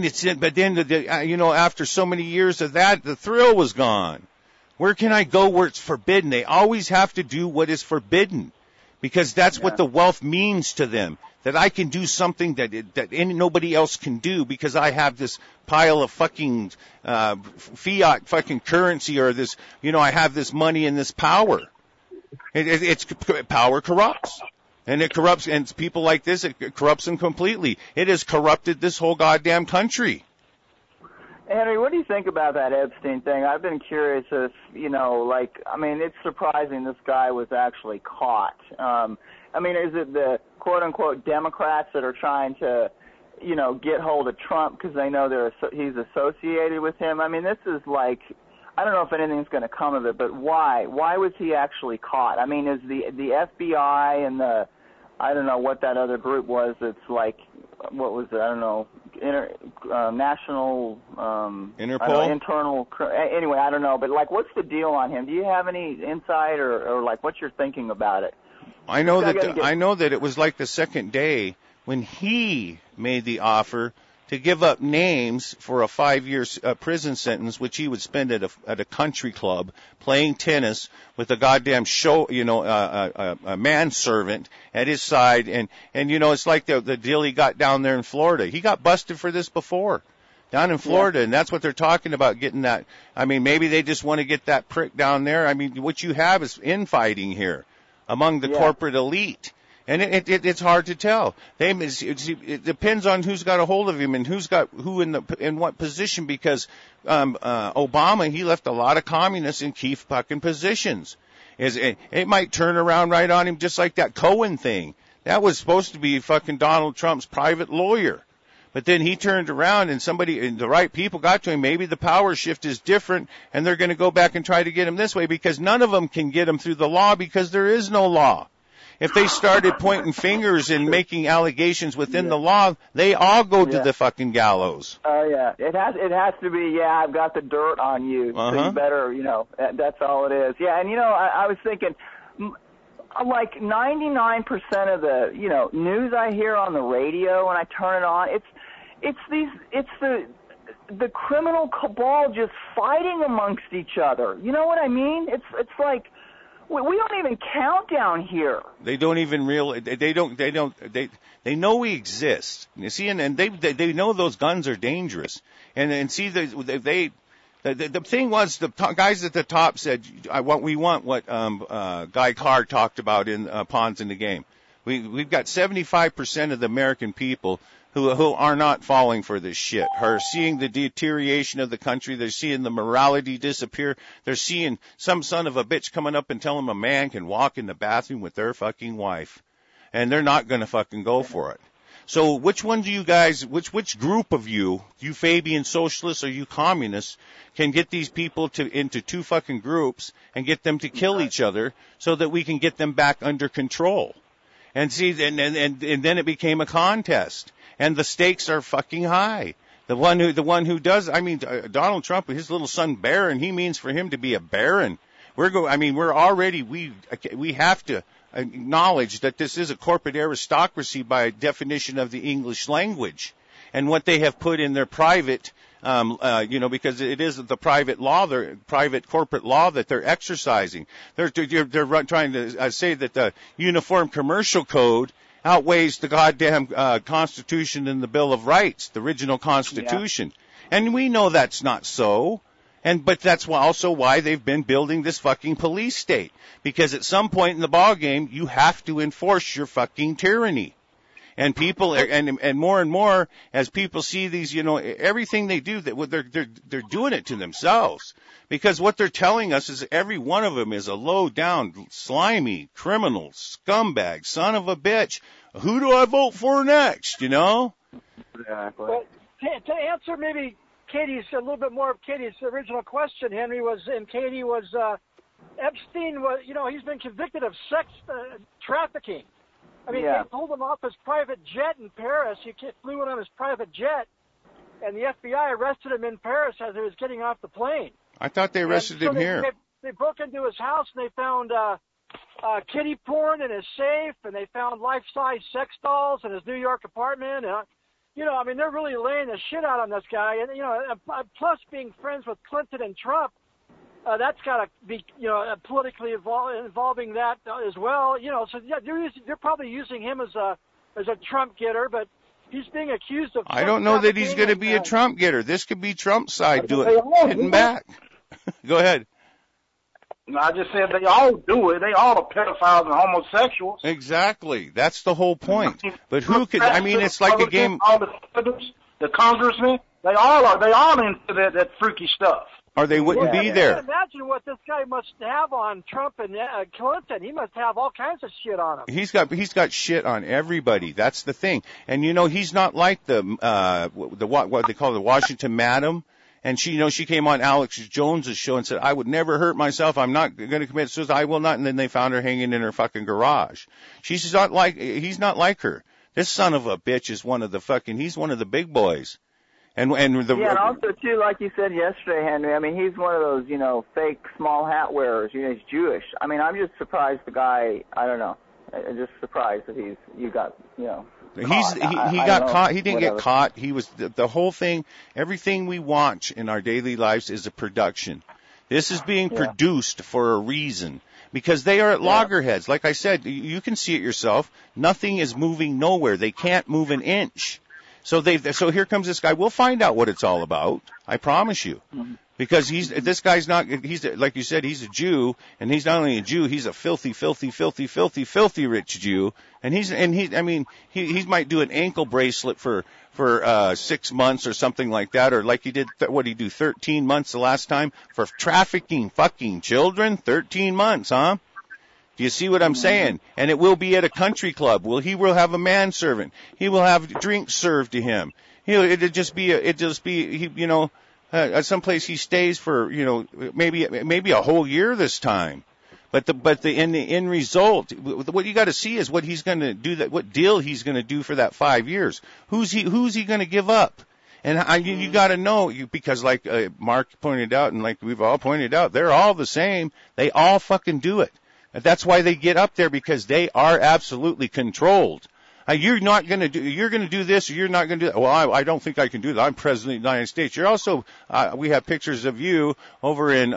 after so many years of that, the thrill was gone. Where can I go where it's forbidden? They always have to do what is forbidden. Because that's what the wealth means to them. That I can do something that nobody else can do because I have this pile of fucking fiat fucking currency or this, I have this money and this power. It's power corrupts. And it corrupts, and people like this, it corrupts them completely. It has corrupted this whole goddamn country. Henry, what do you think about that Epstein thing? I've been curious if, it's surprising this guy was actually caught. Is it the quote-unquote Democrats that are trying to, get hold of Trump because they know he's associated with him? I mean, this is like, I don't know if anything's going to come of it, but why? Why was he actually caught? I mean, is the FBI and I don't know what that other group was that's like, what was it? I don't know, national, Interpol? Internal, anyway, I don't know. But, what's the deal on him? Do you have any insight or what's your thinking about it? I know that it was like the second day when he made the offer to give up names for a 5-year prison sentence, which he would spend at a country club playing tennis with a goddamn a manservant at his side, and it's like the deal he got down there in Florida. He got busted for this before. Down in Florida, and that's what they're talking about, getting that. I mean, maybe they just want to get that prick down there. I mean, what you have is infighting here among the corporate elite. And it's hard to tell. It depends on who's got a hold of him and who's got who in what position. Because Obama, he left a lot of communists in key fucking positions. It might turn around right on him, just like that Cohen thing. That was supposed to be fucking Donald Trump's private lawyer, but then he turned around and the right people got to him. Maybe the power shift is different, and they're going to go back and try to get him this way because none of them can get him through the law because there is no law. If they started pointing fingers and making allegations within the law, they all go to the fucking gallows. Oh, yeah. It has to be, I've got the dirt on you, so you better, that's all it is. Yeah, and, I was thinking, like 99% of the, news I hear on the radio when I turn it on, it's the criminal cabal just fighting amongst each other. You know what I mean? It's like we don't even count down here. They don't even they know we exist. You see, and they know those guns are dangerous. And see, the thing was, the guys at the top said, we want what Guy Carr talked about in Pawns in the Game. We've got 75% of the American people who are not falling for this shit, are seeing the deterioration of the country. They're seeing the morality disappear. They're seeing some son of a bitch coming up and telling them a man can walk in the bathroom with their fucking wife. And they're not going to fucking go for it. So which one do you guys, which group of you Fabian socialists or you communists, can get these people into two fucking groups and get them to kill each other so that we can get them back under control? And see, and then it became a contest. And the stakes are fucking high. The one who does, Donald Trump, his little son Barron, he means for him to be a baron. We have to acknowledge that this is a corporate aristocracy by definition of the English language, and what they have put in their private, because it is the private law, their private corporate law that they're exercising. They're trying to say that the Uniform Commercial Code outweighs the goddamn Constitution and the Bill of Rights, the original Constitution. Yeah. And we know that's not so. But that's also why they've been building this fucking police state. Because at some point in the ballgame, you have to enforce your fucking tyranny. And people, and more as people see these, everything they do, they're doing it to themselves. Because what they're telling us is every one of them is a low down, slimy, criminal, scumbag, son of a bitch. Who do I vote for next, Exactly. But to answer maybe a little bit more of Katie's original question, Henry, Epstein was, he's been convicted of sex trafficking. They pulled him off his private jet in Paris. He flew in on his private jet, and the FBI arrested him in Paris as he was getting off the plane. I thought they arrested him here. They broke into his house, and they found kiddie porn in his safe, and they found life-size sex dolls in his New York apartment. They're really laying the shit out on this guy. And, plus being friends with Clinton and Trump, that's got to be, politically involving that as well. So yeah, they're probably using him as a Trump getter, but he's being accused of. I don't know that he's going to be a Trump getter. This could be Trump's side hitting back. Go ahead. No, I just said they all do it. They all are pedophiles and homosexuals. Exactly. That's the whole point. But who could? It's like a game. All the senators, the congressmen, they all into that freaky stuff. Or they wouldn't be there. Imagine what this guy must have on Trump and Clinton. He must have all kinds of shit on him. He's got shit on everybody. That's the thing. And he's not like what they call the Washington Madam. And she came on Alex Jones's show and said, I would never hurt myself. I'm not going to commit suicide. I will not. And then they found her hanging in her fucking garage. He's not like her. This son of a bitch is he's one of the big boys. And also too, like you said yesterday, Henry, he's one of those, fake small hat wearers. He's Jewish. I'm just surprised the guy, I don't know. I'm just surprised that he got caught. He didn't get caught. He was the whole thing. Everything we watch in our daily lives is a production. This is being produced for a reason because they are at loggerheads. Like I said, you can see it yourself. Nothing is moving nowhere. They can't move an inch. So here comes this guy. We'll find out what it's all about. I promise you. Because he's like you said, he's a Jew, and he's not only a Jew, he's a filthy, filthy, filthy, filthy, filthy rich Jew. And he might do an ankle bracelet for 6 months or something like that, or like he did, 13 months the last time for trafficking fucking children? 13 months, huh? Do you see what I'm saying? And it will be at a country club. He will have a manservant. He will have drinks served to him. It'll just be someplace he stays for, maybe a whole year this time. But the end result, what you got to see is what he's going to do, what deal he's going to do for that 5 years. Who's he going to give up? And you got to know, because like Mark pointed out, and like we've all pointed out, they're all the same. They all fucking do it. That's why they get up there, because they are absolutely controlled. You're going to do this, or you're not going to do that. Well, I don't think I can do that. I'm president of the United States. You're also, we have pictures of you over in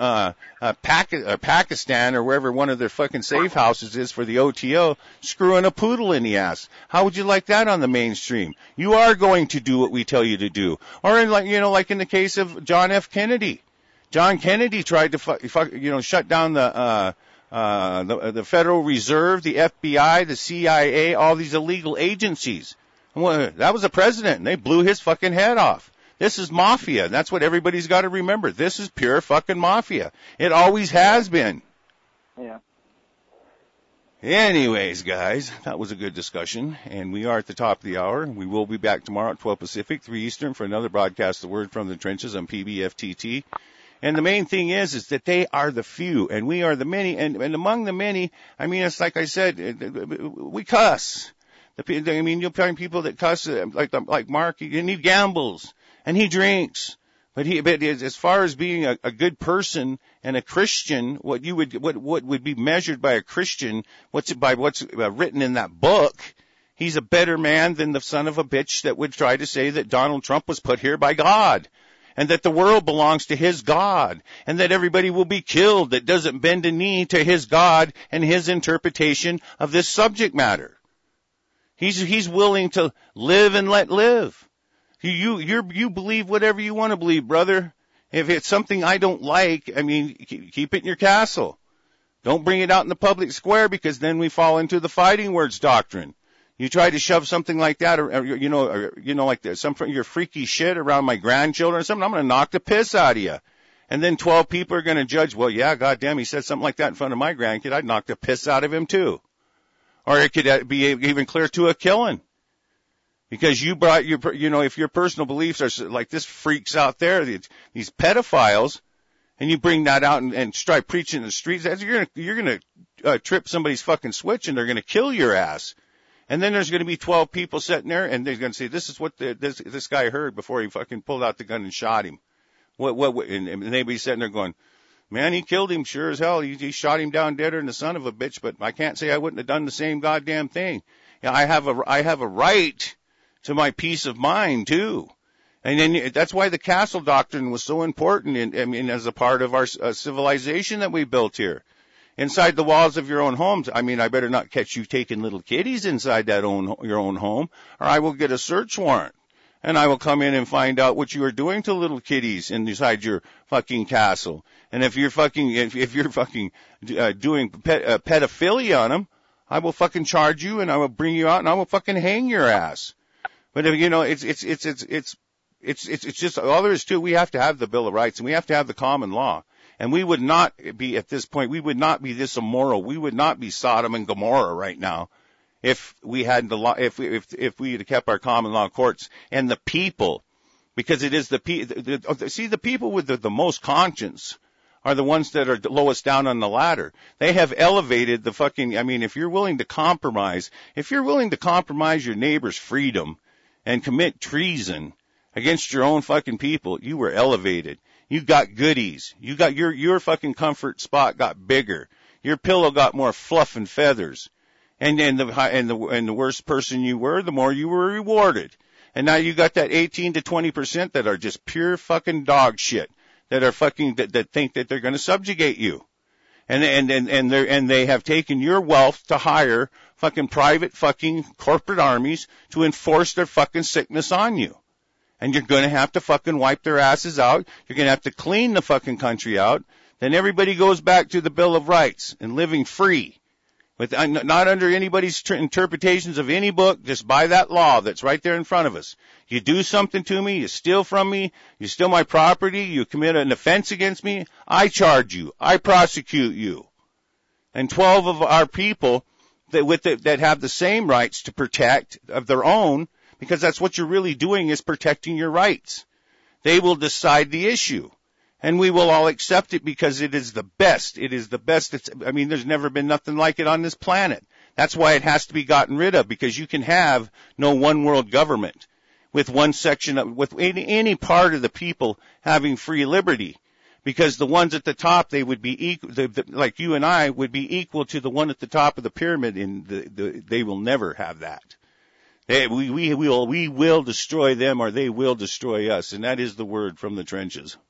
Pakistan or wherever one of their fucking safe houses is for the OTO, screwing a poodle in the ass. How would you like that on the mainstream? You are going to do what we tell you to do. Or in like in the case of John F. Kennedy. John Kennedy tried to shut down the Federal Reserve, the FBI, the CIA, all these illegal agencies. Well, that was the president, and they blew his fucking head off. This is mafia, and that's what everybody's got to remember. This is pure fucking mafia. It always has been. Yeah. Anyways, guys, that was a good discussion, and we are at the top of the hour. We will be back tomorrow at 12 Pacific, 3 Eastern for another broadcast, The Word from the Trenches on PBFTT. And the main thing is that they are the few, and we are the many. And among the many, I mean, it's like I said, we cuss. I mean, you'll find people that cuss, like Mark, and he gambles, and he drinks. But as far as being a good person and a Christian, what would be measured by a Christian, what's written in that book, he's a better man than the son of a bitch that would try to say that Donald Trump was put here by God. And that the world belongs to his God, and that everybody will be killed that doesn't bend a knee to his God and his interpretation of this subject matter. He's willing to live and let live. You believe whatever you want to believe, brother. If it's something I don't like, I mean, keep it in your castle. Don't bring it out in the public square, because then we fall into the fighting words doctrine. You try to shove something like that, or like your freaky shit around my grandchildren or something, I'm going to knock the piss out of you. And then 12 people are going to judge, well, yeah, goddamn, he said something like that in front of my grandkid, I'd knock the piss out of him too. Or it could be even clear to a killing. Because you brought if your personal beliefs are like this freaks out there, these pedophiles, and you bring that out and start preaching in the streets, you're going to trip somebody's fucking switch, and they're going to kill your ass. And then there's going to be 12 people sitting there, and they're going to say, this is what this guy heard before he fucking pulled out the gun and shot him. And they'd be sitting there going, man, he killed him sure as hell. He shot him down deader than the son of a bitch, but I can't say I wouldn't have done the same goddamn thing. Yeah, I have a right to my peace of mind too. And then that's why the castle doctrine was so important as a part of our civilization that we built here. Inside the walls of your own homes. I mean, I better not catch you taking little kitties inside your own home, or I will get a search warrant. And I will come in and find out what you are doing to little kitties inside your fucking castle. And if you're fucking doing pedophilia on them, I will fucking charge you, and I will bring you out, and I will fucking hang your ass. But it's just all there is to it. We have to have the Bill of Rights, and we have to have the common law. And we would not be, at this point, we would not be this immoral. We would not be Sodom and Gomorrah right now if we had the law, if we had kept our common law courts and the people, because it is the people with the most conscience are the ones that are lowest down on the ladder. They have elevated the fucking, I mean, if you're willing to compromise your neighbor's freedom and commit treason against your own fucking people, you were elevated. You got goodies. You got your fucking comfort spot got bigger. Your pillow got more fluff and feathers. And the worse person you were, the more you were rewarded. And now you got that 18 to 20% that are just pure fucking dog shit, that are fucking that think that they're going to subjugate you. And they have taken your wealth to hire fucking private fucking corporate armies to enforce their fucking sickness on you. And you're going to have to fucking wipe their asses out. You're going to have to clean the fucking country out. Then everybody goes back to the Bill of Rights and living free. Not under anybody's interpretations of any book, just by that law that's right there in front of us. You do something to me, you steal from me, you steal my property, you commit an offense against me, I charge you, I prosecute you. And 12 of our people that have the same rights to protect of their own, because that's what you're really doing, is protecting your rights. They will decide the issue. And we will all accept it because it is the best. It is the best. There's never been nothing like it on this planet. That's why it has to be gotten rid of, because you can have no one world government with one section with any part of the people having free liberty. Because the ones at the top, they would be equal, like you and I would be equal to the one at the top of the pyramid, and they will never have that. We will destroy them, or they will destroy us, and that is the word from the trenches.